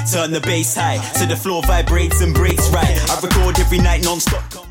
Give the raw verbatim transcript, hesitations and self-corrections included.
Turn the bass high so the floor vibrates and breaks right. I record every night non-stop.